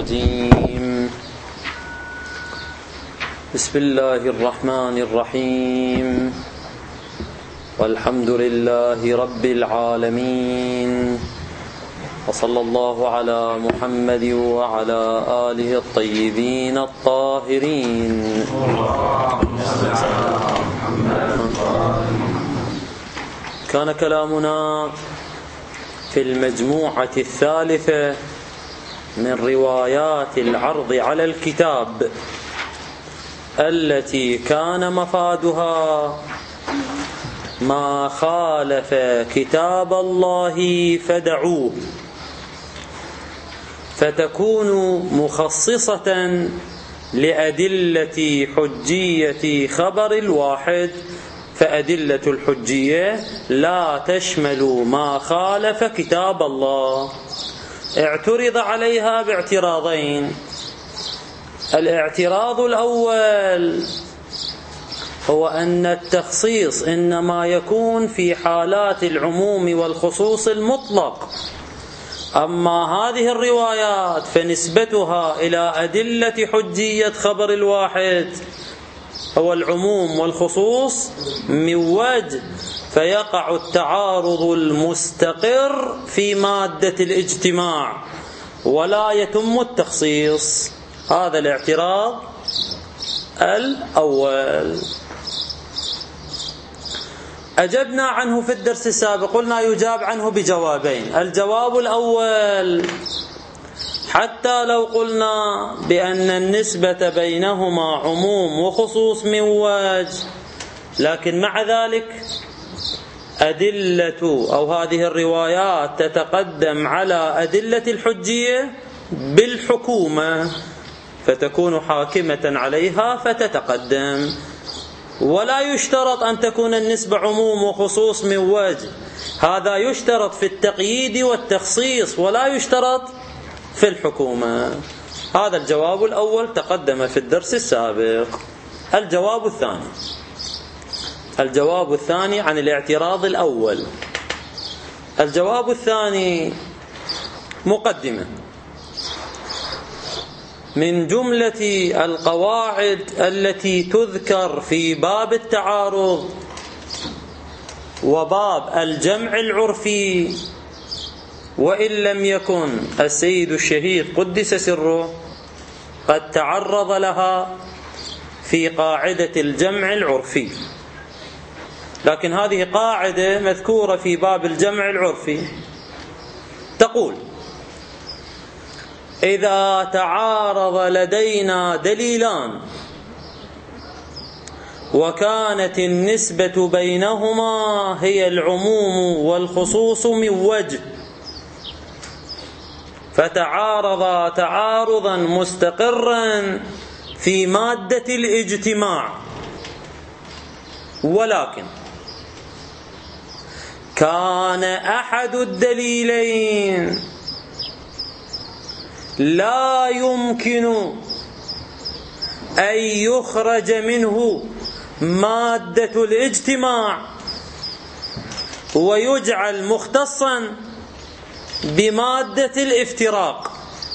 الرجيم. بسم الله الرحمن الرحيم. والحمد لله رب العالمين، وصلى الله على محمد وعلى آله الطيبين الطاهرين. كان كلامنا في المجموعة الثالثة من روايات العرض على الكتاب التي كان مفادها ما خالف كتاب الله فدعوه، فتكون مخصصة لأدلة حجية خبر الواحد، فأدلة الحجية لا تشمل ما خالف كتاب الله. اعترض عليها باعتراضين. الاعتراض الأول هو أن التخصيص إنما يكون في حالات العموم والخصوص المطلق، أما هذه الروايات فنسبتها إلى أدلة حجية خبر الواحد هو العموم والخصوص من وجه، فيقع التعارض المستقر في مادة الاجتماع ولا يتم التخصيص. هذا الاعتراض الأول. أجبنا عنه في الدرس السابق، قلنا يجاب عنه بجوابين. الجواب الأول: حتى لو قلنا بأن النسبة بينهما عموم وخصوص من وجه، لكن مع ذلك أدلة أو هذه الروايات تتقدم على أدلة الحجية بالحكومة، فتكون حاكمة عليها فتتقدم. ولا يشترط أن تكون النسبة عموم وخصوص من وجه، هذا يشترط في التقييد والتخصيص ولا يشترط في الحكومة. هذا الجواب الأول تقدم في الدرس السابق. الجواب الثاني عن الاعتراض الأول. الجواب الثاني مقدمة من جملة القواعد التي تذكر في باب التعارض وباب الجمع العرفي، وإن لم يكن السيد الشهيد قدس سره قد تعرض لها في قاعدة الجمع العرفي، لكن هذه قاعدة مذكورة في باب الجمع العرفي. تقول: إذا تعارض لدينا دليلان وكانت النسبة بينهما هي العموم والخصوص من وجه، فتعارضا تعارضا مستقرا في مادة الاجتماع، ولكن كان أحد الدليلين لا يمكن أن يخرج منه مادة الاجتماع ويجعل مختصا بمادة الافتراق.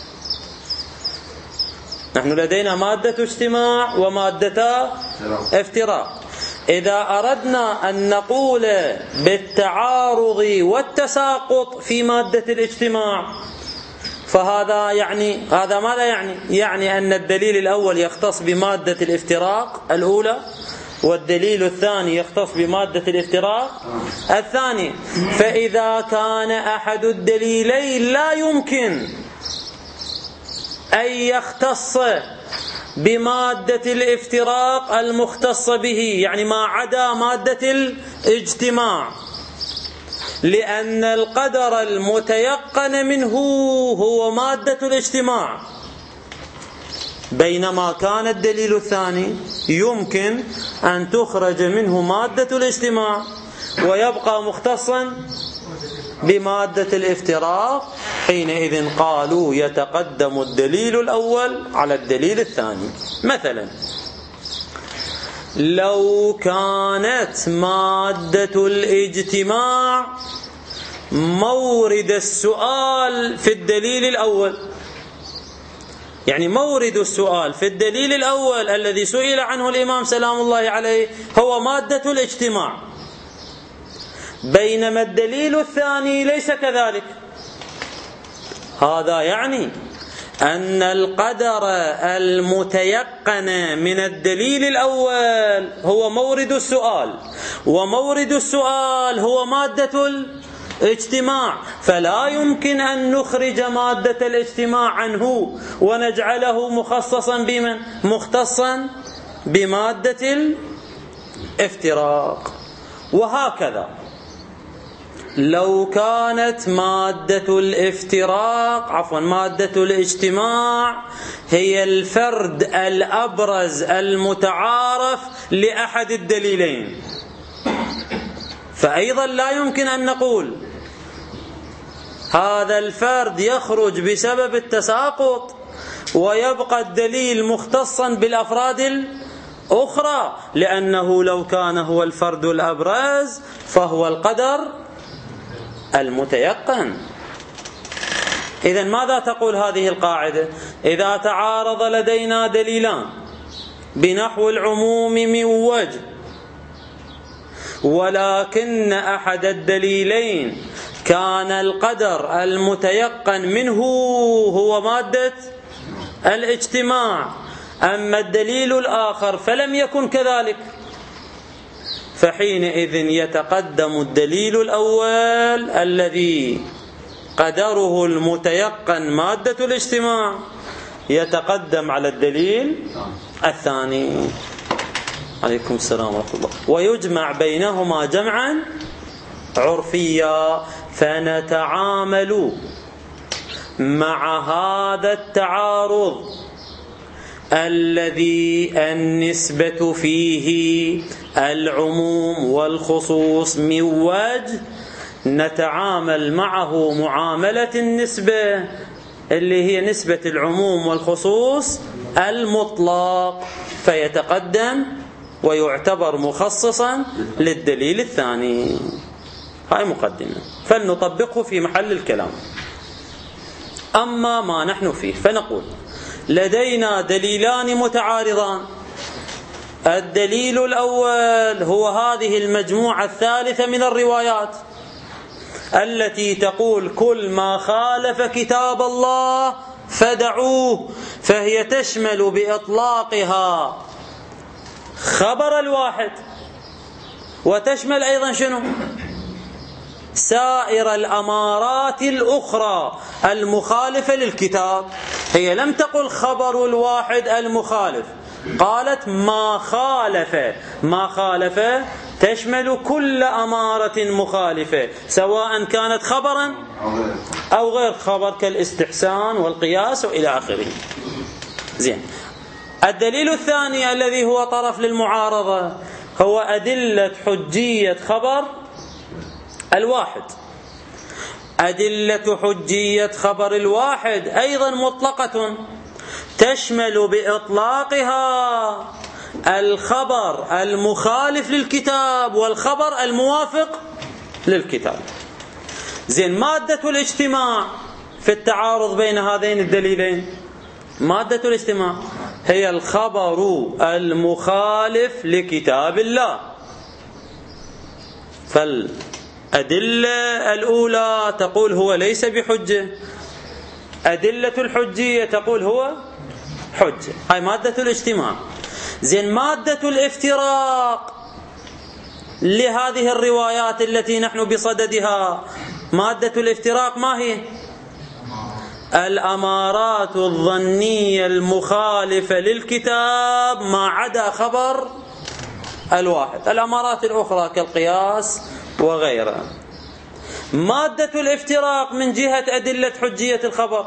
نحن لدينا مادة اجتماع ومادة افتراق. إذا أردنا أن نقول بالتعارض والتساقط في مادة الاجتماع، فهذا هذا ماذا يعني أن الدليل الأول يختص بمادة الافتراق الأولى، والدليل الثاني يختص بمادة الافتراق الثاني. فإذا كان أحد الدليلين لا يمكن أن يختص بمادة الافتراق المختصة به، ما عدا مادة الاجتماع، لأن القدر المتيقن منه هو مادة الاجتماع، بينما كان الدليل الثاني يمكن أن تخرج منه مادة الاجتماع ويبقى مختصا بمادة الافتراق. حينئذ قالوا يتقدم الدليل الأول على الدليل الثاني. مثلا لو كانت مادة الاجتماع مورد السؤال في الدليل الأول، يعني مورد السؤال في الدليل الأول الذي سئل عنه الإمام سلام الله عليه هو مادة الاجتماع، بينما الدليل الثاني ليس كذلك. هذا يعني أن القدر المتيقن من الدليل الأول هو مورد السؤال، ومورد السؤال هو مادة الاجتماع، فلا يمكن أن نخرج مادة الاجتماع عنه ونجعله مخصصا بمن؟ مختصا بمادة الافتراق. وهكذا لو كانت مادة مادة الاجتماع هي الفرد الأبرز المتعارف لأحد الدليلين، فأيضا لا يمكن أن نقول هذا الفرد يخرج بسبب التساقط ويبقى الدليل مختصا بالأفراد الأخرى، لأنه لو كان هو الفرد الأبرز فهو القدر المتيقن. إذن ماذا تقول هذه القاعدة؟ إذا تعارض لدينا دليلان بنحو العموم من وجه، ولكن أحد الدليلين كان القدر المتيقن منه هو مادة الاجتماع، أما الدليل الآخر فلم يكن كذلك، فحينئذ يتقدم الدليل الأول الذي قدره المتيقن مادة الاجتماع يتقدم على الدليل الثاني. عليكم السلام ورحمة الله. ويجمع بينهما جمعا عرفيا، فنتعامل مع هذا التعارض الذي النسبة فيه العموم والخصوص من وجه، نتعامل معه معاملة النسبة اللي هي نسبة العموم والخصوص المطلق، فيتقدم ويعتبر مخصصا للدليل الثاني. هاي مقدمة، فلنطبقه في محل الكلام. أما ما نحن فيه فنقول لدينا دليلان متعارضان. الدليل الأول هو هذه المجموعة الثالثة من الروايات التي تقول كل ما خالف كتاب الله فدعوه، فهي تشمل بإطلاقها خبر الواحد، وتشمل أيضا شنو؟ سائر الأمارات الأخرى المخالفة للكتاب. هي لم تقل خبر الواحد المخالف، قالت ما خالف تشمل كل أمارة مخالفة سواء كانت خبرا أو غير خبر، كالاستحسان والقياس وإلى آخره. زين. الدليل الثاني الذي هو طرف للمعارضة هو أدلة حجية خبر الواحد. أدلة حجية خبر الواحد أيضا مطلقة، تشمل بإطلاقها الخبر المخالف للكتاب والخبر الموافق للكتاب. زين. مادة الاجتماع في التعارض بين هذين الدليلين، مادة الاجتماع هي الخبر المخالف لكتاب الله. فالأدلة الأولى تقول هو ليس بحجة، أدلة الحجية تقول هو حجة. هاي مادة الاجتماع. زين. مادة الافتراق لهذه الروايات التي نحن بصددها، مادة الافتراق ما هي؟ الأمارات الظنية المخالفة للكتاب ما عدا خبر الواحد، الأمارات الأخرى كالقياس وغيرها. مادة الافتراق من جهة أدلة حجية الخبر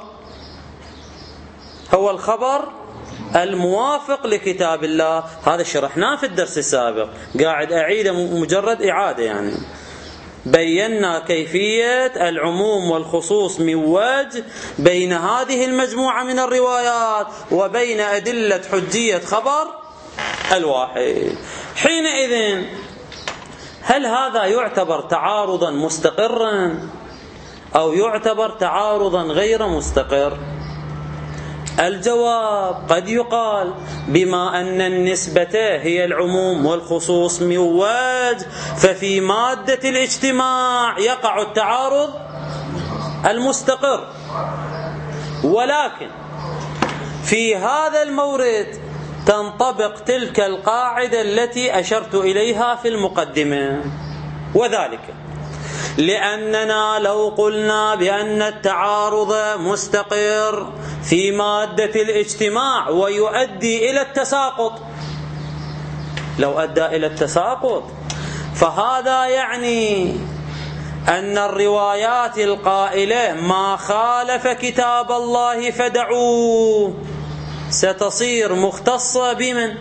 هو الخبر الموافق لكتاب الله. هذا شرحناه في الدرس السابق، قاعد أعيده مجرد إعادة، يعني بينا كيفية العموم والخصوص من وجه بين هذه المجموعة من الروايات وبين أدلة حجية خبر الواحد. حينئذ هل هذا يعتبر تعارضا مستقرا أو يعتبر تعارضا غير مستقر؟ الجواب: قد يقال بما أن النسبة هي العموم والخصوص من وجه، ففي مادة الاجتماع يقع التعارض المستقر، ولكن في هذا المورد تنطبق تلك القاعدة التي أشرت إليها في المقدمة، وذلك لأننا لو قلنا بأن التعارض مستقر في مادة الاجتماع ويؤدي إلى التساقط، لو أدى إلى التساقط فهذا يعني أن الروايات القائلة ما خالف كتاب الله فدعوه ستصير مختصة بمن؟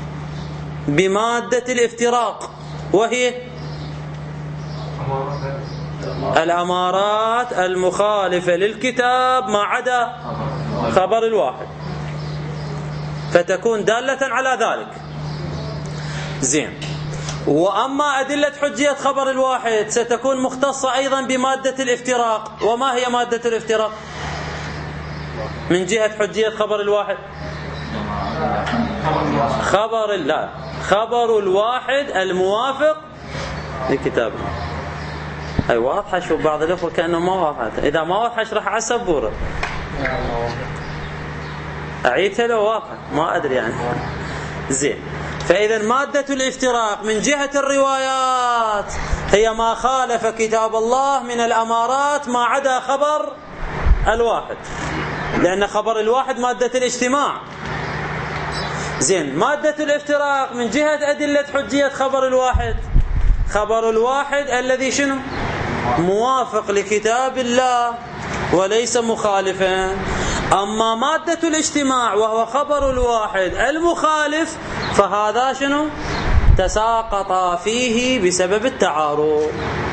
بمادة الافتراق، وهي الأمارات المخالفة للكتاب ما عدا خبر الواحد، فتكون دالة على ذلك. زين. وأما أدلة حجية خبر الواحد ستكون مختصة أيضا بمادة الافتراق. وما هي مادة الافتراق من جهة حجية خبر الواحد؟ خبر الواحد الموافق لكتابه. أي واضحة. شوف بعض الأخوة كأنه ما واضحة، إذا ما واضحة اشرح على السبورة، أعيدها لو واضحة ما أدري يعني. زين. فإذا مادة الافتراق من جهة الروايات هي ما خالف كتاب الله من الأمارات ما عدا خبر الواحد، لأن خبر الواحد مادة الاجتماع. زين. مادة الافتراق من جهة أدلة حجية خبر الواحد، خبر الواحد الذي شنو؟ موافق لكتاب الله وليس مخالفا. أما مادة الاجتماع وهو خبر الواحد المخالف فهذا شنو؟ تساقط فيه بسبب التعارض.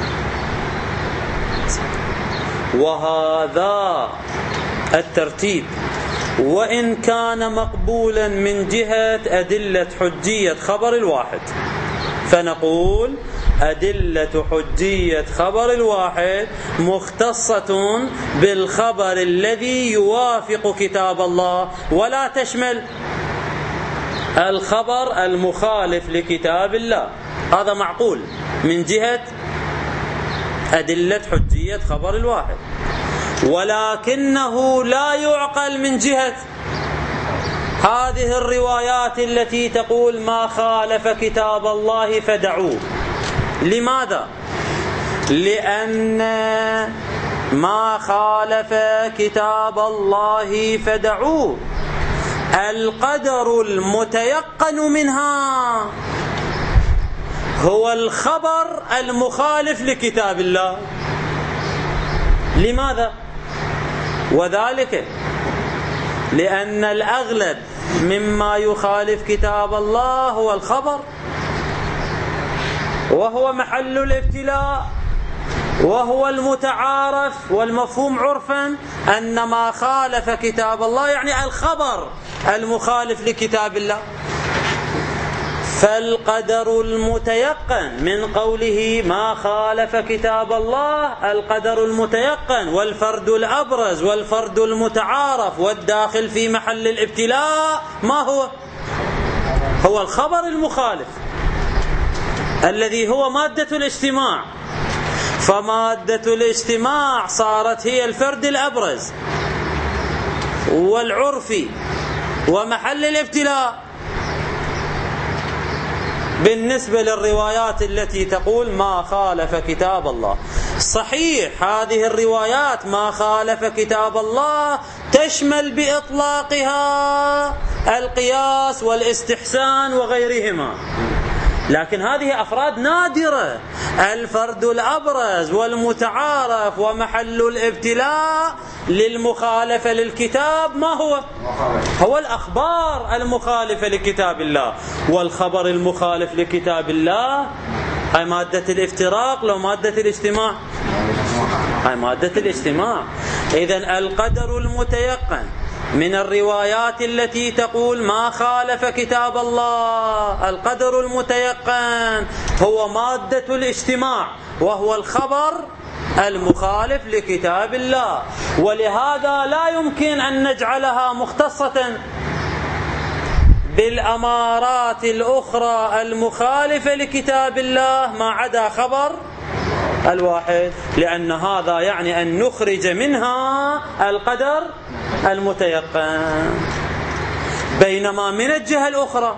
وهذا الترتيب وإن كان مقبولا من جهة أدلة حجية خبر الواحد، فنقول أدلة حجية خبر الواحد مختصة بالخبر الذي يوافق كتاب الله، ولا تشمل الخبر المخالف لكتاب الله. هذا معقول من جهة أدلة حجية خبر الواحد، ولكنه لا يعقل من جهة هذه الروايات التي تقول ما خالف كتاب الله فدعوه. لماذا؟ لأن ما خالف كتاب الله فدعوه القدر المتيقن منها هو الخبر المخالف لكتاب الله. لماذا؟ وذلك لأن الأغلب مما يخالف كتاب الله هو الخبر، وهو محل الابتلاء، وهو المتعارف والمفهوم عرفا أن ما خالف كتاب الله يعني الخبر المخالف لكتاب الله. فالقدر المتيقن من قوله ما خالف كتاب الله القدر المتيقن والفرد الأبرز والفرد المتعارف والداخل في محل الابتلاء ما هو الخبر المخالف الذي هو مادة الاجتماع. فمادة الاجتماع صارت هي الفرد الأبرز والعرفي ومحل الابتلاء بالنسبة للروايات التي تقول ما خالف كتاب الله. صحيح هذه الروايات ما خالف كتاب الله تشمل بإطلاقها القياس والاستحسان وغيرهما، لكن هذه أفراد نادرة. الفرد الأبرز والمتعارف ومحل الابتلاء للمخالفة للكتاب ما هو الأخبار المخالفة لكتاب الله. والخبر المخالف لكتاب الله هاي مادة الافتراق لو مادة الاجتماع، هاي مادة الاجتماع. إذن القدر المتيقن من الروايات التي تقول ما خالف كتاب الله القدر المتيقن هو مادة الاجتماع، وهو الخبر المخالف لكتاب الله. ولهذا لا يمكن أن نجعلها مختصة بالأمارات الأخرى المخالفة لكتاب الله ما عدا خبر الواحد، لأن هذا يعني أن نخرج منها القدر المتيقن. بينما من الجهة الأخرى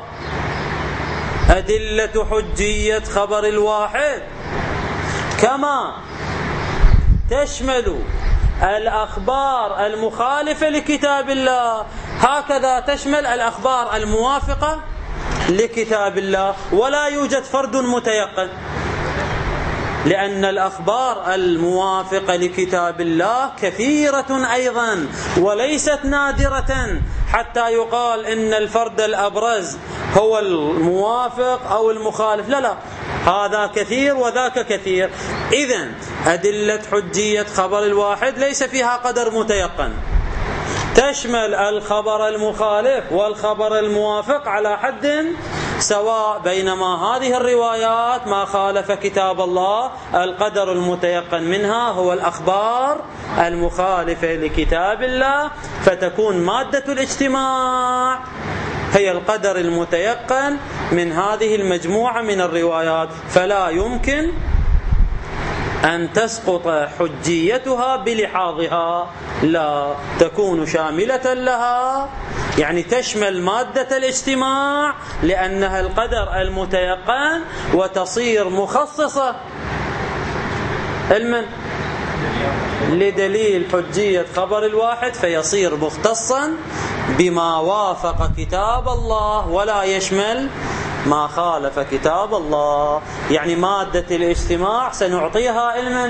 أدلة حجية خبر الواحد كما تشمل الأخبار المخالفة لكتاب الله هكذا تشمل الأخبار الموافقة لكتاب الله. ولا يوجد فرد متيقن، لأن الأخبار الموافقة لكتاب الله كثيرة أيضا وليست نادرة حتى يقال إن الفرد الأبرز هو الموافق أو المخالف. لا، هذا كثير وذاك كثير. إذن أدلة حجية خبر الواحد ليس فيها قدر متيقن، تشمل الخبر المخالف والخبر الموافق على حد سواء. بينما هذه الروايات ما خالف كتاب الله القدر المتيقن منها هو الأخبار المخالفة لكتاب الله، فتكون مادة الاجتماع هي القدر المتيقن من هذه المجموعة من الروايات. فلا يمكن أن تسقط حجيتها بلحاظها، لا، تكون شاملة لها، يعني تشمل مادة الاجتماع لأنها القدر المتيقن، وتصير مخصصة علما لدليل حجية خبر الواحد، فيصير مختصا بما وافق كتاب الله ولا يشمل ما خالف كتاب الله. يعني مادة الاجتماع سنعطيها علما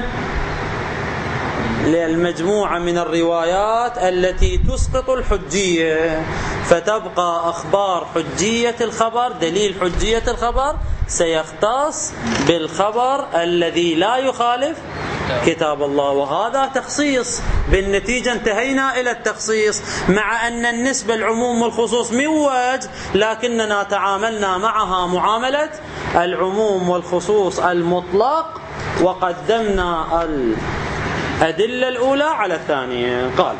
للمجموعة من الروايات التي تسقط الحجية، فتبقى أخبار حجية الخبر، دليل حجية الخبر سيختص بالخبر الذي لا يخالف كتاب الله. وهذا تخصيص، بالنتيجة انتهينا إلى التخصيص، مع أن النسبة العموم والخصوص من وجه، لكننا تعاملنا معها معاملة العموم والخصوص المطلق، وقدمنا الأدلة الأولى على الثانية. قال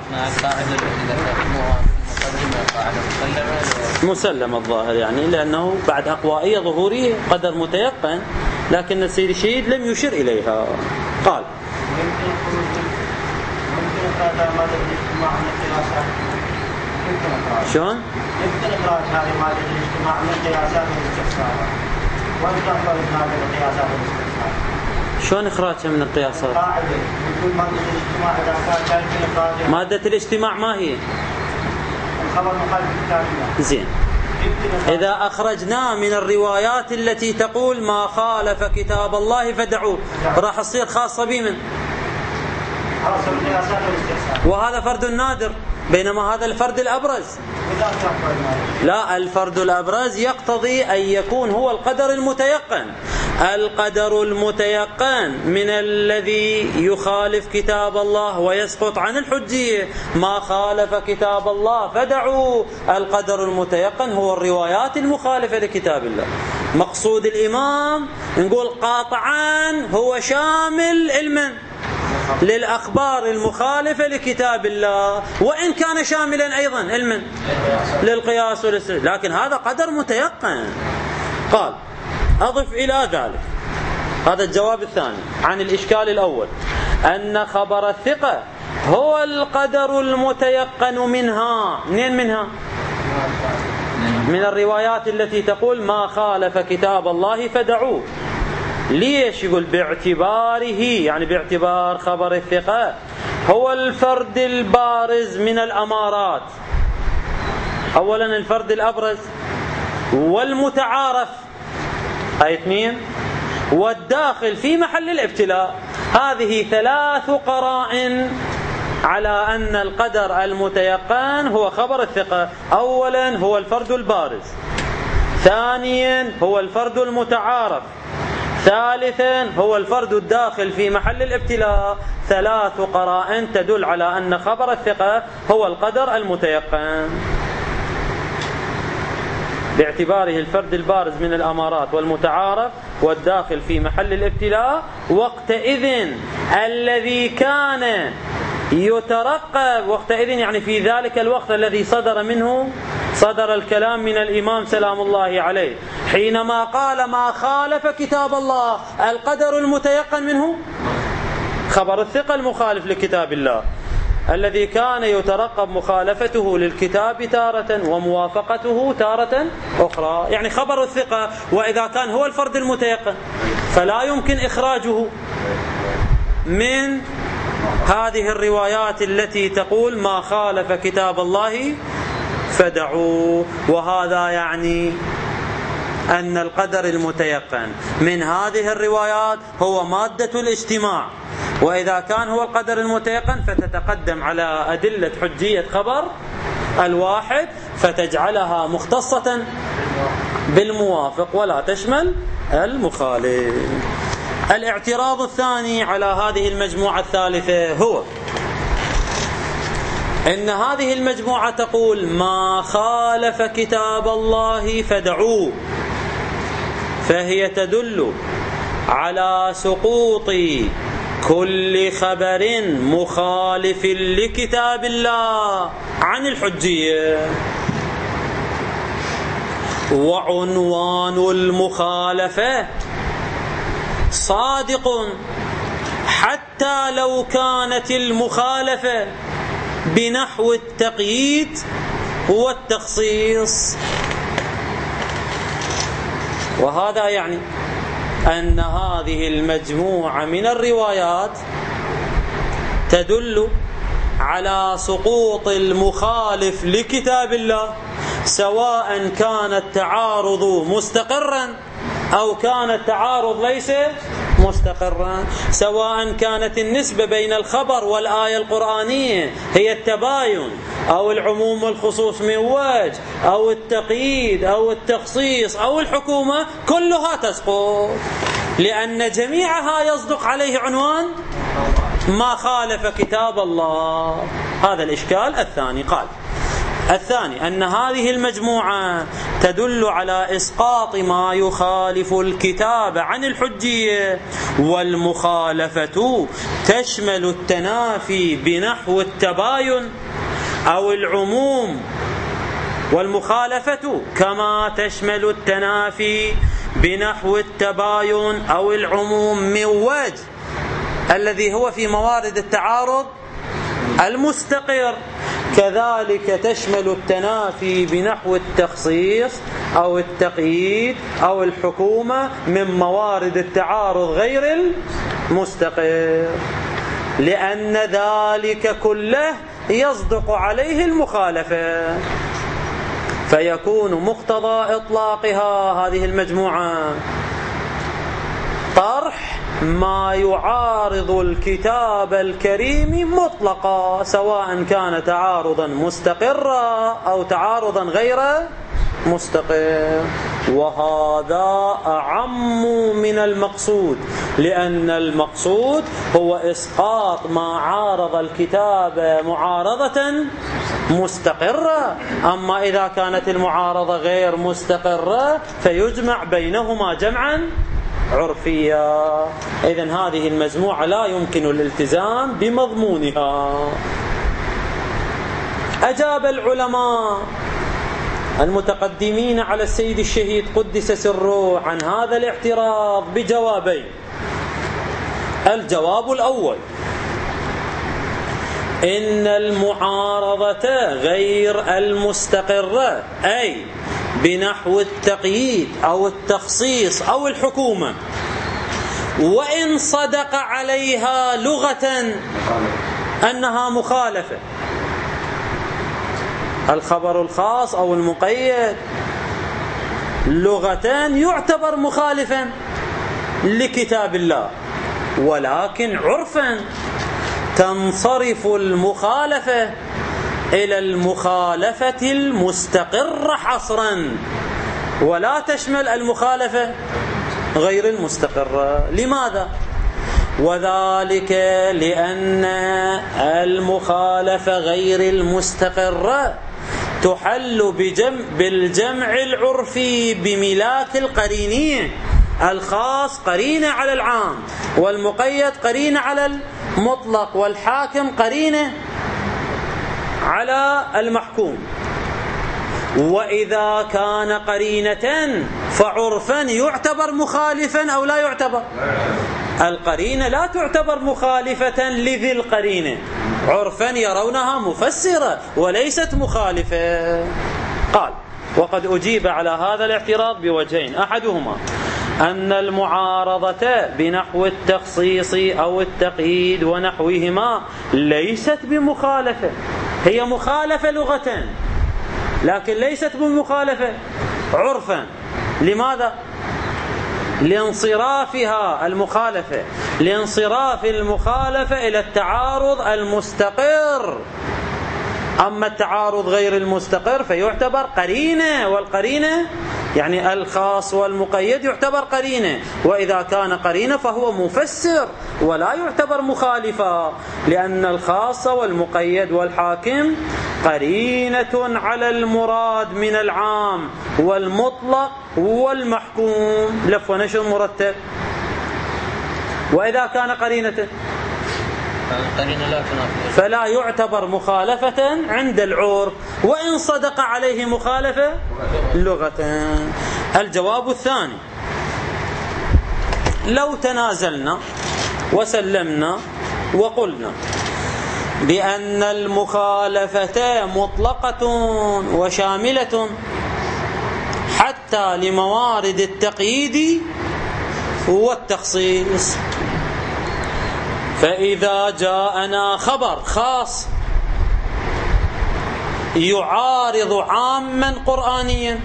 مسلم الظاهر، يعني لأنه بعد أقوائية ظهورية قدر متيقن، لكن السيد الشهيد لم يشر إليها. قال شلون؟ يمكن إخراج هذه مادة الاجتماع من قياسات الاستفسار، وتخرج هذه القياسات الاستفسار. شلون إخراجها من القياسات؟ قاعدة يقول مادة الاجتماع إذا كان يمكن إخراجها. مادة الاجتماع ما هي؟ الخبر مخالف كتاب الله. زين، إذا أخرجنا من الروايات التي تقول ما خالف كتاب الله فدعوه، راح تصير خاصة بمن؟ وهذا فرد نادر، بينما هذا الفرد الأبرز. لا، الفرد الأبرز يقتضي أن يكون هو القدر المتيقن. القدر المتيقن من الذي يخالف كتاب الله ويسقط عن الحجية. ما خالف كتاب الله فدعوا. القدر المتيقن هو الروايات المخالفة لكتاب الله. مقصود الإمام نقول قاطعا هو شامل علما للأخبار المخالفة لكتاب الله، وإن كان شاملا أيضا علما للقياس والاستدلال، لكن هذا قدر متيقن. قال أضف إلى ذلك، هذا الجواب الثاني عن الإشكال الأول، أن خبر الثقة هو القدر المتيقن منها. منها من الروايات التي تقول ما خالف كتاب الله فدعوه. ليش؟ يقول باعتباره، يعني باعتبار خبر الثقة هو الفرد البارز من الأمارات. أولا الفرد الأبرز، والمتعارف، هاي اثنين، والداخل في محل الابتلاء. هذه ثلاث قرائن على أن القدر المتيقن هو خبر الثقة. أولا هو الفرد البارز، ثانيا هو الفرد المتعارف، ثالثا هو الفرد الداخل في محل الابتلاء. ثلاث قرائن تدل على أن خبر الثقة هو القدر المتيقن باعتباره الفرد البارز من الأمارات والمتعارف والداخل في محل الابتلاء، وقتئذ الذي كان يترقب، وقتئذ يعني في ذلك الوقت الذي صدر الكلام من الإمام سلام الله عليه، حينما قال ما خالف كتاب الله، القدر المتيقن منه خبر الثقة المخالف لكتاب الله، الذي كان يترقب مخالفته للكتاب تارة وموافقته تارة أخرى، يعني خبر الثقة. وإذا كان هو الفرد المتيقن فلا يمكن إخراجه من هذه الروايات التي تقول ما خالف كتاب الله فدعوه. وهذا يعني أن القدر المتيقن من هذه الروايات هو مادة الاجتماع، وإذا كان هو القدر المتيقن فتتقدم على أدلة حجية خبر الواحد فتجعلها مختصة بالموافق ولا تشمل المخالف. الاعتراض الثاني على هذه المجموعة الثالثة هو إن هذه المجموعة تقول ما خالف كتاب الله فدعوه، فهي تدل على سقوط كل خبر مخالف لكتاب الله عن الحجية. وعنوان المخالفة صادق حتى لو كانت المخالفة بنحو التقييد والتخصيص. وهذا يعني أن هذه المجموعة من الروايات تدل على سقوط المخالف لكتاب الله، سواء كان التعارض مستقرا أو كان التعارض ليس مستقرا، سواء كانت النسبة بين الخبر والآية القرآنية هي التباين أو العموم والخصوص من وجه أو التقييد أو التخصيص أو الحكومة، كلها تسقط، لأن جميعها يصدق عليه عنوان ما خالف كتاب الله. هذا الإشكال الثاني. قال الثاني أن هذه المجموعة تدل على إسقاط ما يخالف الكتاب عن الحجية، والمخالفة تشمل التنافي بنحو التباين أو العموم، والمخالفة كما تشمل التنافي بنحو التباين أو العموم من وجه الذي هو في موارد التعارض المستقر، كذلك تشمل التنافي بنحو التخصيص أو التقييد أو الحكومة من موارد التعارض غير المستقر، لأن ذلك كله يصدق عليه المخالفة، فيكون مقتضى إطلاقها هذه المجموعة طرح ما يعارض الكتاب الكريم مطلقا، سواء كان تعارضا مستقرا أو تعارضا غير مستقر. وهذا أعم من المقصود، لأن المقصود هو إسقاط ما عارض الكتاب معارضة مستقرة، أما إذا كانت المعارضة غير مستقرة فيجمع بينهما جمعا عرفيا. إذن هذه المجموعة لا يمكن الالتزام بمضمونها. أجاب العلماء المتقدمين على السيد الشهيد قدس سره عن هذا الاعتراض بجوابين. الجواب الأول: إن المعارضة غير المستقرة، أي بنحو التقييد أو التخصيص أو الحكومة، وإن صدق عليها لغة أنها مخالفة، الخبر الخاص أو المقيد لغة يعتبر مخالفا لكتاب الله، ولكن عرفا تنصرف المخالفة إلى المخالفة المستقرة حصرا، ولا تشمل المخالفة غير المستقرة. لماذا؟ وذلك لأن المخالفة غير المستقرة تحل بالجمع العرفي بملاك القرينية، الخاص قرينة على العام، والمقيد قرينة على المطلق، والحاكم قرينة على المحكوم. وإذا كان قرينة فعرفا يعتبر مخالفا أو لا يعتبر؟ القرينة لا تعتبر مخالفة لذي القرينة، عرفا يرونها مفسرة وليست مخالفة. قال: وقد أجيب على هذا الاعتراض بوجهين: أحدهما أن المعارضة بنحو التخصيص أو التقييد ونحوهما ليست بمخالفة، هي مخالفة لغة لكن ليست بمخالفة عرفا. لماذا؟ لانصرافها المخالفة، لانصراف المخالفة إلى التعارض المستقر. أما التعارض غير المستقر فيعتبر قرينة، والقرينة يعني الخاص والمقيد يعتبر قرينة، وإذا كان قرينة فهو مفسر ولا يعتبر مخالفا، لأن الخاص والمقيد والحاكم قرينة على المراد من العام والمطلق والمحكوم، لف ونشر مرتب. وإذا كان قرينة فلا يعتبر مخالفة عند العرف، وإن صدق عليه مخالفة لغة. الجواب الثاني: لو تنازلنا وسلمنا وقلنا بأن المخالفة مطلقة وشاملة حتى لموارد التقييد والتخصيص، فإذا جاءنا خبر خاص يعارض عاما قرآنيا،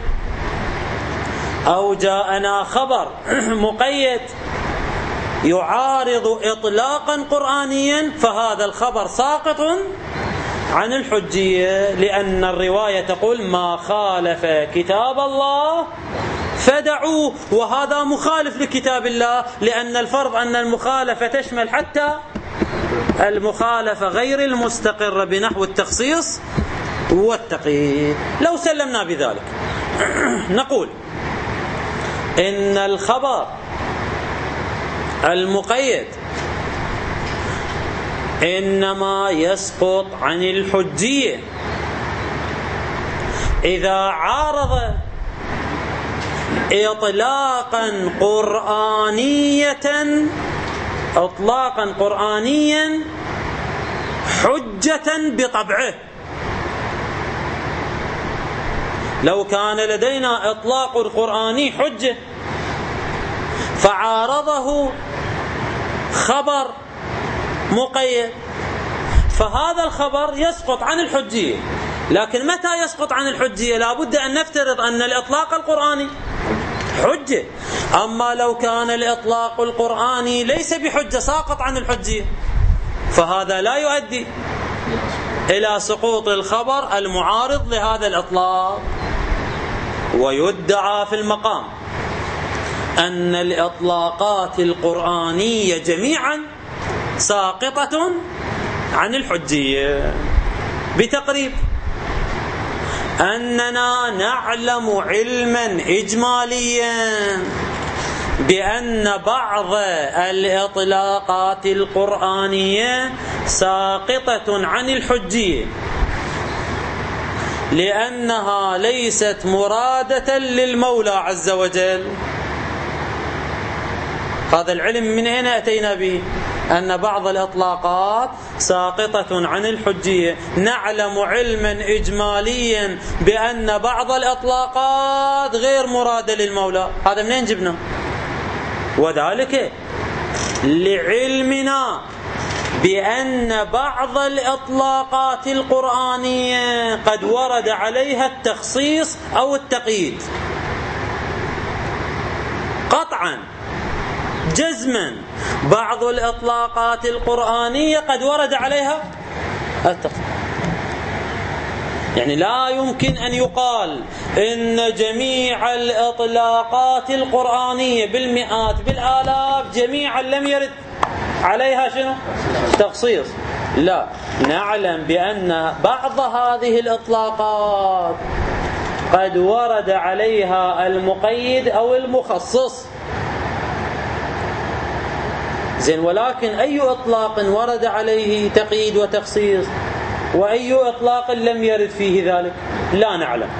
أو جاءنا خبر مقيد يعارض إطلاقا قرآنيا، فهذا الخبر ساقط عن الحجية، لأن الرواية تقول: ما خالف كتاب الله فدعوه، وهذا مخالف لكتاب الله، لأن الفرض أن المخالفة تشمل حتى المخالفة غير المستقرة بنحو التخصيص والتقييد. لو سلمنا بذلك نقول إن الخبر المقيد إنما يسقط عن الحجية إذا عارض إطلاقا قرآنيا حجة بطبعه. لو كان لدينا إطلاق قرآني حجة فعارضه خبر مقيد، فهذا الخبر يسقط عن الحجية. لكن متى يسقط عن الحجية؟ لا بد أن نفترض أن الإطلاق القرآني حجة. أما لو كان الإطلاق القرآني ليس بحجة ساقط عن الحجية، فهذا لا يؤدي إلى سقوط الخبر المعارض لهذا الإطلاق. ويدعى في المقام أن الإطلاقات القرآنية جميعا ساقطة عن الحجية، بتقريب أننا نعلم علما إجماليا بأن بعض الإطلاقات القرآنية ساقطة عن الحجية لأنها ليست مرادة للمولى عز وجل. هذا العلم من أين أتينا به؟ أن بعض الإطلاقات ساقطة عن الحجية. نعلم علما إجماليا بأن بعض الإطلاقات غير مرادة للمولى. هذا منين جبنا؟ وذلك لعلمنا بأن بعض الإطلاقات القرآنية قد ورد عليها التخصيص أو التقييد قطعا جزما. بعض الإطلاقات القرآنية قد ورد عليها التقييد، يعني لا يمكن أن يقال إن جميع الإطلاقات القرآنية بالمئات بالآلاف جميعا لم يرد عليها شنو؟ تخصيص. لا، نعلم بأن بعض هذه الإطلاقات قد ورد عليها المقيد أو المخصص، زين، ولكن أي إطلاق ورد عليه تقييد وتخصيص وأي إطلاق لم يرد فيه ذلك لا نعلم.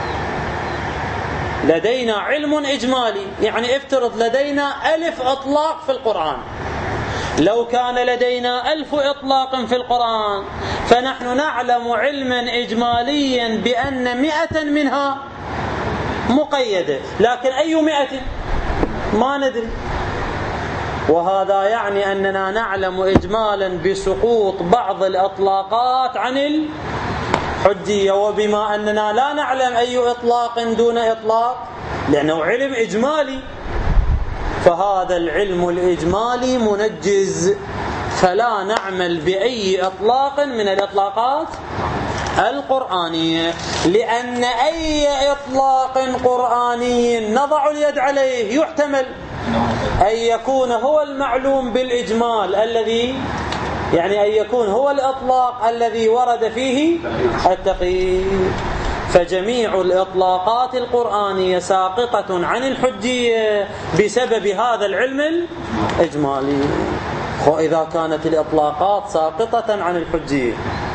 لدينا علم إجمالي، يعني افترض لدينا 1000 إطلاق في القرآن. لو كان لدينا 1000 إطلاق في القرآن فنحن نعلم علما إجماليا بأن 100 منها مقيدة، لكن أي 100 ما ندري. وهذا يعني أننا نعلم إجمالا بسقوط بعض الإطلاقات عن الحجية، وبما أننا لا نعلم أي إطلاق دون إطلاق لأنه علم إجمالي، فهذا العلم الإجمالي منجز، فلا نعمل بأي إطلاق من الإطلاقات القرآنية، لأن أي إطلاق قرآني نضع اليد عليه يحتمل أن يكون هو المعلوم بالإجمال الذي يعني أن يكون هو الإطلاق الذي ورد فيه التقييد. فجميع الإطلاقات القرآنية ساقطة عن الحجية بسبب هذا العلم الإجمالي. وإذا كانت الإطلاقات ساقطة عن الحجية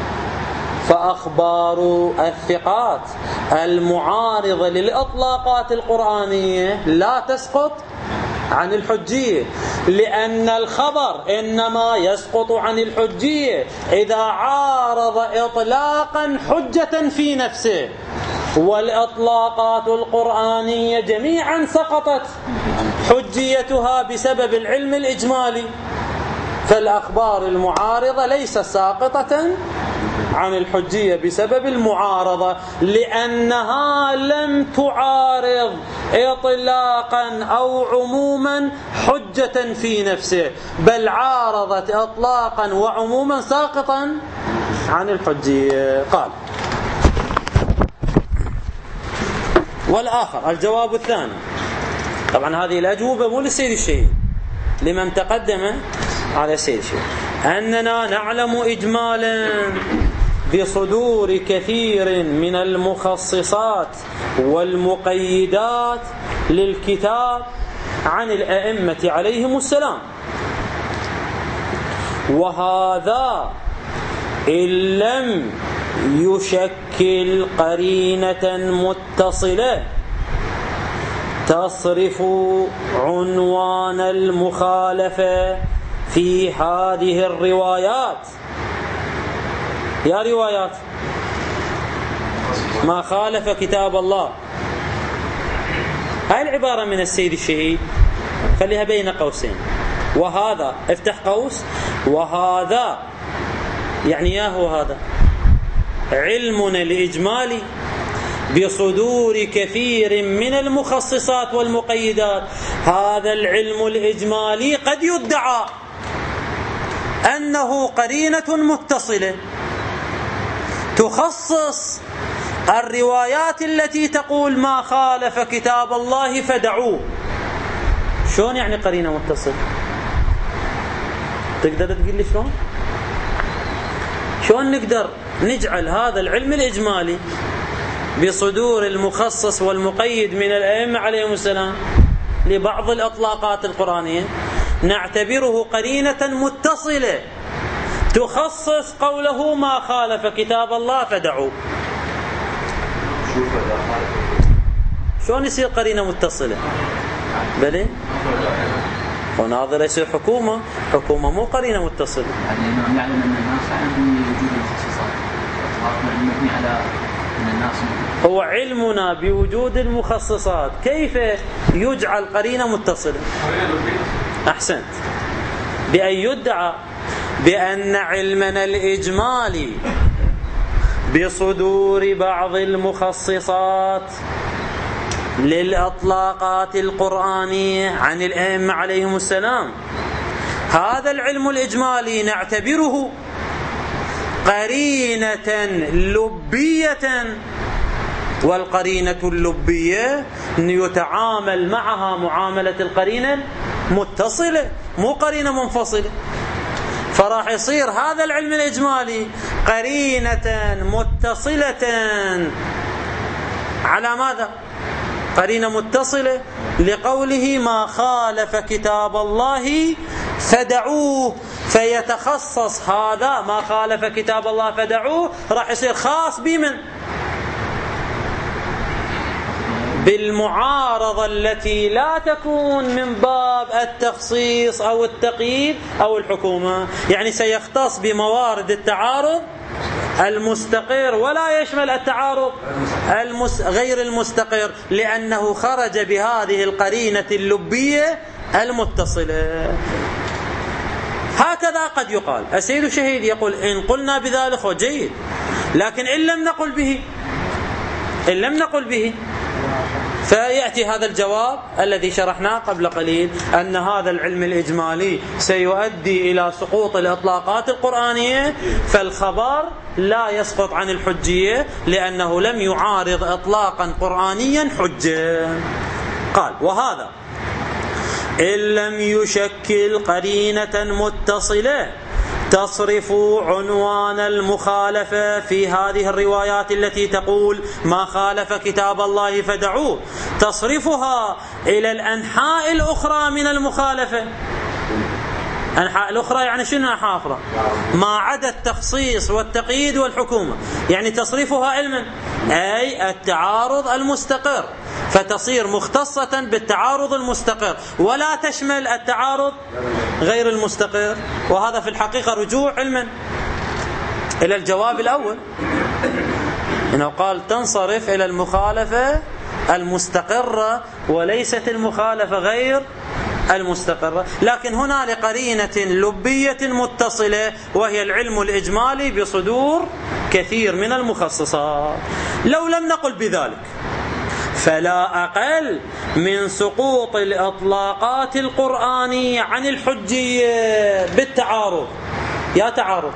فأخبار الثقات المعارضة للإطلاقات القرآنية لا تسقط عن الحجية، لأن الخبر إنما يسقط عن الحجية إذا عارض إطلاقا حجة في نفسه، والإطلاقات القرآنية جميعا سقطت حجيتها بسبب العلم الإجمالي، فالأخبار المعارضة ليست ساقطة عن الحجية بسبب المعارضة، لأنها لم تعارض إطلاقا أو عموما حجة في نفسه، بل عارضت إطلاقا وعموما ساقطا عن الحجية. قال: والآخر الجواب الثاني. طبعا هذه الأجوبة مو للسيد الشهيد، لمن تقدم على السيد الشهيد، أننا نعلم إجمالا بصدور كثير من المخصصات والمقيدات للكتاب عن الأئمة عليهم السلام، وهذا إن لم يشكل قرينة متصلة تصرف عنوان المخالفة في هذه الروايات. يا روايات ما خالف كتاب الله، هاي العبارة من السيد الشهيد خليها بين قوسين، وهذا افتح قوس، وهذا يعني ياهو هذا علمنا الإجمالي بصدور كثير من المخصصات والمقيدات. هذا العلم الإجمالي قد يدعى أنه قرينة متصلة تخصص الروايات التي تقول ما خالف كتاب الله فدعوه. شلون يعني قرينة متصلة؟ تقدر تقول لي شلون؟ شلون نقدر نجعل هذا العلم الإجمالي بصدور المخصص والمقيد من الأئمة عليهم السلام لبعض الإطلاقات القرآنية نعتبره قرينة متصلة تخصص قوله ما خالف كتاب الله فدعوه؟ شلون يصير قرينة متصلة؟ بلي وناظر يصير حكومة مو قرينة متصلة. الإمام يعلم أن الناس عندهم وجود المخصصات مبني على أن الناس هو علمنا بوجود المخصصات كيف يجعل قرينة متصلة؟ أحسنت، بأن يدعى بأن علمنا الإجمالي بصدور بعض المخصصات للإطلاقات القرآنية عن الأئمة عليهم السلام، هذا العلم الإجمالي نعتبره قرينة لبية، والقرينة اللبية يتعامل معها معاملة القرينة متصلة مو قرينة منفصلة، فراح يصير هذا العلم الإجمالي قرينة متصلة على ماذا؟ قرينة متصلة لقوله ما خالف كتاب الله فدعوه، فيتخصص هذا ما خالف كتاب الله فدعوه، راح يصير خاص بمن؟ بالمعارضة التي لا تكون من باب التخصيص أو التقييد أو الحكومة، يعني سيختص بموارد التعارض المستقر ولا يشمل التعارض غير المستقر، لأنه خرج بهذه القرينة اللبية المتصلة. هكذا قد يقال. السيد الشهيد يقول إن قلنا بذلك هو جيد، لكن إن لم نقل به فيأتي هذا الجواب الذي شرحناه قبل قليل، أن هذا العلم الإجمالي سيؤدي إلى سقوط الإطلاقات القرآنية، فالخبر لا يسقط عن الحجية لأنه لم يعارض إطلاقا قرآنيا حجة. قال وهذا إن لم يشكل قرينة متصلة تصرف عنوان المخالفة في هذه الروايات التي تقول ما خالف كتاب الله فدعوه، تصرفها إلى الأنحاء الأخرى من المخالفة. أنحاء الأخرى يعني شنو أنحاء أخرى؟ ما عدا التخصيص والتقييد والحكومة، يعني تصرفها علما أي التعارض المستقر، فتصير مختصة بالتعارض المستقر ولا تشمل التعارض غير المستقر. وهذا في الحقيقة رجوع علما إلى الجواب الأول، إنه قال تنصرف إلى المخالفة المستقرة وليست المخالفة غير المستقرة. لكن هنا لقرينة لبية متصلة وهي العلم الإجمالي بصدور كثير من المخصصات. لو لم نقل بذلك فلا أقل من سقوط الإطلاقات القرآنية عن الحجية بالتعارض، يا تعارض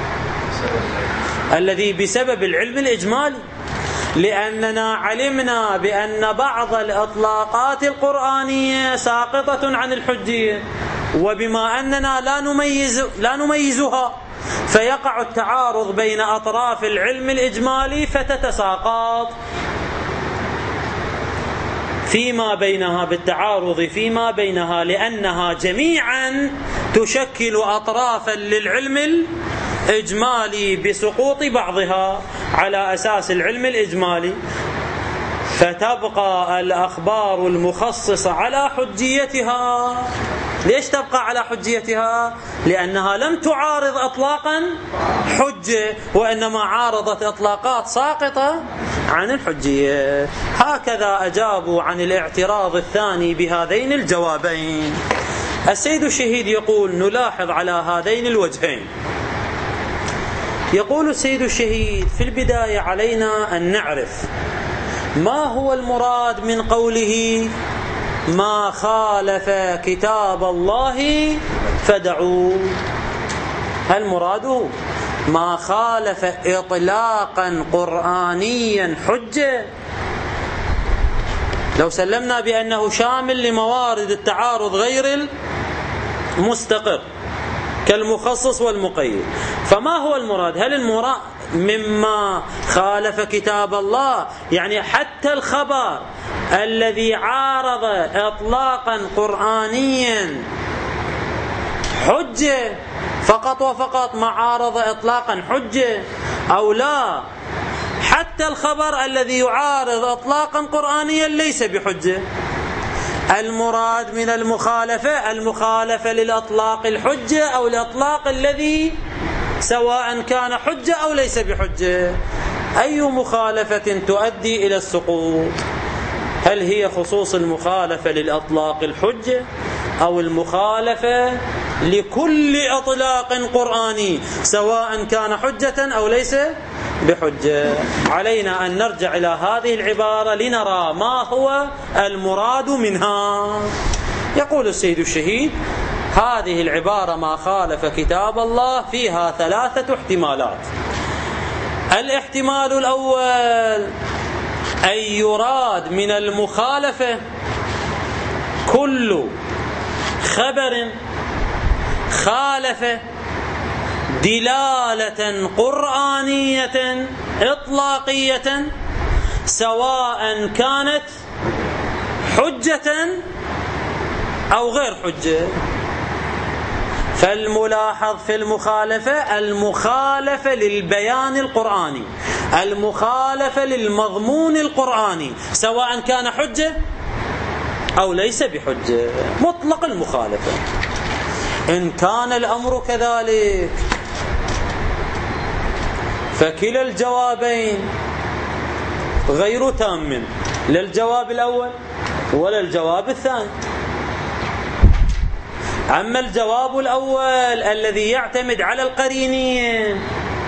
الذي بسبب العلم الإجمالي، لأننا علمنا بأن بعض الإطلاقات القرآنية ساقطة عن الحجية، وبما أننا لا نميزها فيقع التعارض بين أطراف العلم الإجمالي فتتساقط فيما بينها، بالتعارض فيما بينها، لأنها جميعا تشكل أطرافا للعلم الإجمالي بسقوط بعضها على أساس العلم الإجمالي، فتبقى الأخبار المخصصة على حجيتها. ليش تبقى على حجيتها؟ لأنها لم تعارض إطلاقا حجة، وإنما عارضت إطلاقات ساقطة عن الحجية. هكذا أجابوا عن الاعتراض الثاني بهذين الجوابين. السيد الشهيد يقول نلاحظ على هذين الوجهين. يقول السيد الشهيد في البداية علينا أن نعرف ما هو المراد من قوله ما خالف كتاب الله فدعوه. هل مراده ما خالف إطلاقا قرآنيا حجة؟ لو سلمنا بأنه شامل لموارد التعارض غير المستقر كالمخصص والمقيد، فما هو المراد؟ هل المراد مما خالف كتاب الله يعني حتى الخبر الذي عارض إطلاقا قرآنيا حجة فقط وفقط، ما عارض إطلاقا حجة، أو لا حتى الخبر الذي يعارض إطلاقا قرآنيا ليس بحجة؟ المراد من المخالفة للإطلاق الحجة أو الإطلاق الذي سواء كان حجة أو ليس بحجة. أي مخالفة تؤدي إلى السقوط؟ هل هي خصوص المخالفة للإطلاق الحجة أو المخالفة لكل إطلاق قرآني سواء كان حجة أو ليس بحجة؟ علينا أن نرجع إلى هذه العبارة لنرى ما هو المراد منها. يقول السيد الشهيد هذه العبارة ما خالف كتاب الله فيها 3 احتمالات. الاحتمال الأول أن يراد من المخالفة كل خبر خالف دلالة قرآنية إطلاقية سواء كانت حجة أو غير حجة. فالملاحظ في المخالفة المخالفة للبيان القرآني، المخالفة للمضمون القرآني، سواء كان حجة أو ليس بحجة، مطلق المخالفة. إن كان الأمر كذلك فكلا الجوابين غير تام، لا الجواب الأول ولا الجواب الثاني. أما الجواب الأول الذي يعتمد على القرينين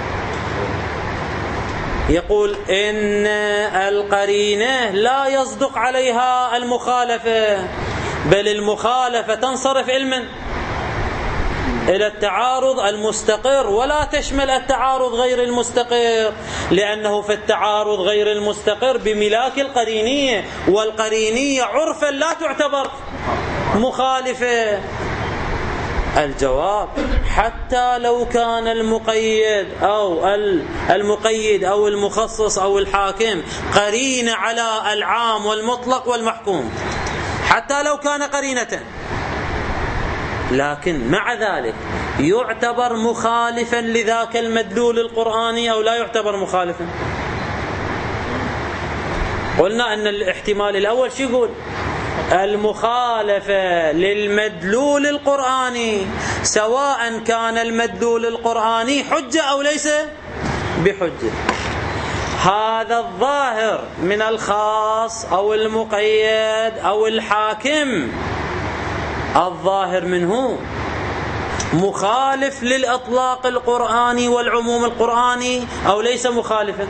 يقول إن القرينة لا يصدق عليها المخالفة، بل المخالفة تنصرف إلى التعارض المستقر ولا تشمل التعارض غير المستقر، لأنه في التعارض غير المستقر بملاك القرينية، والقرينية عرفا لا تعتبر مخالفة. الجواب حتى لو كان المقيد أو المخصص أو الحاكم قرينة على العام والمطلق والمحكوم، حتى لو كان قرينة، لكن مع ذلك يعتبر مخالفا لذاك المدلول القرآني أو لا يعتبر مخالفا. قلنا أن الاحتمال الأول شو يقول؟ المخالفة للمدلول القرآني، سواء كان المدلول القرآني حجة أو ليس بحجة. هذا الظاهر من الخاص أو المقيد أو الحاكم، الظاهر منه مخالف للإطلاق القرآني والعموم القرآني أو ليس مخالفا؟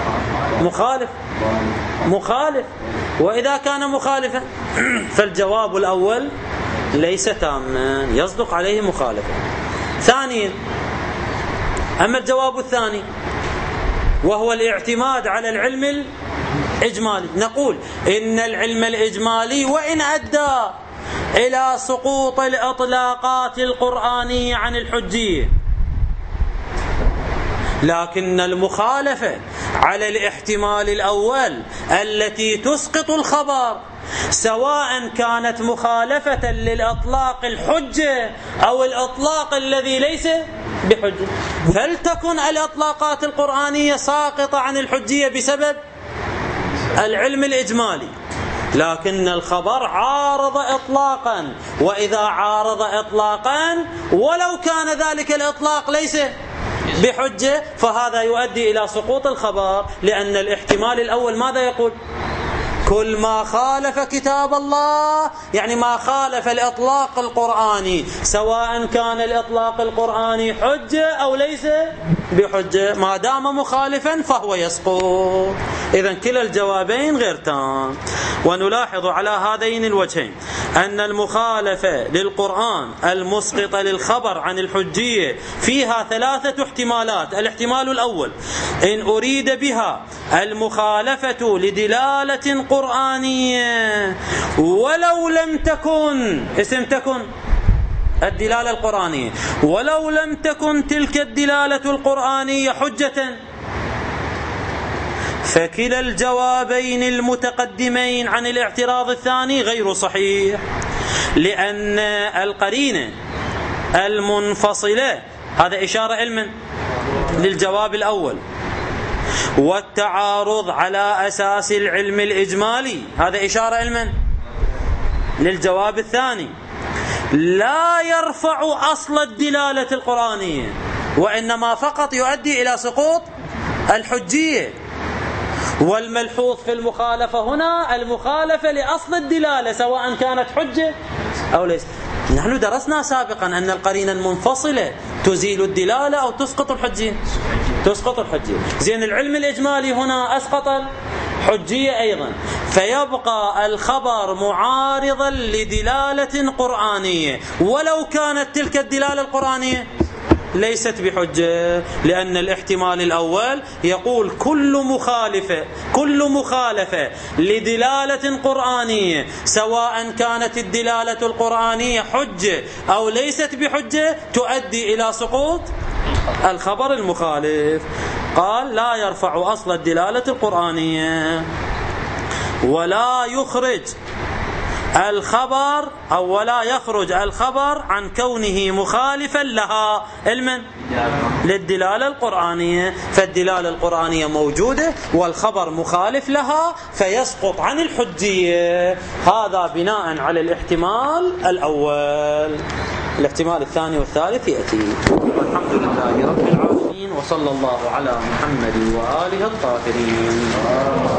مخالف. وإذا كان مخالفا فالجواب الأول ليس تاما، يصدق عليه مخالفة. ثانيا، أما الجواب الثاني وهو الاعتماد على العلم الإجمالي، نقول إن العلم الإجمالي وإن أدى إلى سقوط الإطلاقات القرآنية عن الحجية، لكن المخالفة على الاحتمال الأول التي تسقط الخبر، سواء كانت مخالفة للإطلاق الحجة أو الإطلاق الذي ليس بحجة، فلتكن الإطلاقات القرآنية ساقطة عن الحجية بسبب العلم الإجمالي، لكن الخبر عارض إطلاقا، وإذا عارض إطلاقا ولو كان ذلك الإطلاق ليس بحجة فهذا يؤدي إلى سقوط الخبر، لأن الاحتمال الأول ماذا يقول؟ كل ما خالف كتاب الله، يعني ما خالف الإطلاق القرآني، سواء كان الإطلاق القرآني حجة أو ليس بحجة، ما دام مخالفا فهو يسقط. إذن كلا الجوابين غير تام. ونلاحظ على هذين الوجهين أن المخالفة للقرآن المسقطة للخبر عن الحجية فيها ثلاثة احتمالات. الاحتمال الأول، إن أريد بها المخالفة لدلالة قرآنية ولو لم تكن اسم تكن الدلالة القرآنية، ولو لم تكن تلك الدلالة القرآنية حجة، فكلا الجوابين المتقدمين عن الاعتراض الثاني غير صحيح، لأن القرينة المنفصلة هذا إشارة علما للجواب الأول، والتعارض على أساس العلم الإجمالي هذا إشارة علما للجواب الثاني، لا يرفع أصل الدلالة القرآنية، وإنما فقط يؤدي إلى سقوط الحجية. والملحوظ في المخالفة هنا المخالفة لأصل الدلالة سواء كانت حجة أو ليس. نحن درسنا سابقا أن القرينة المنفصلة تزيل الدلالة أو تسقط الحجية، تسقط الحجية. زين العلم الإجمالي هنا أسقط الحجية أيضا، فيبقى الخبر معارضا لدلالة قرآنية ولو كانت تلك الدلالة القرآنية ليست بحجة، لأن الاحتمال الأول يقول كل مخالفة لدلالة قرآنية سواء كانت الدلالة القرآنية حجة أو ليست بحجة تؤدي إلى سقوط الخبر المخالف. قال لا يرفع أصل الدلالة القرآنية ولا يخرج الخبر أو ولا يخرج الخبر عن كونه مخالفا لها علما للدلالة القرآنية، فالدلالة القرآنية موجودة والخبر مخالف لها فيسقط عن الحجية. هذا بناء على الاحتمال الأول. الاحتمال الثاني والثالث يأتي. والحمد لله رب العالمين، وصلى الله على محمد وآله الطاهرين.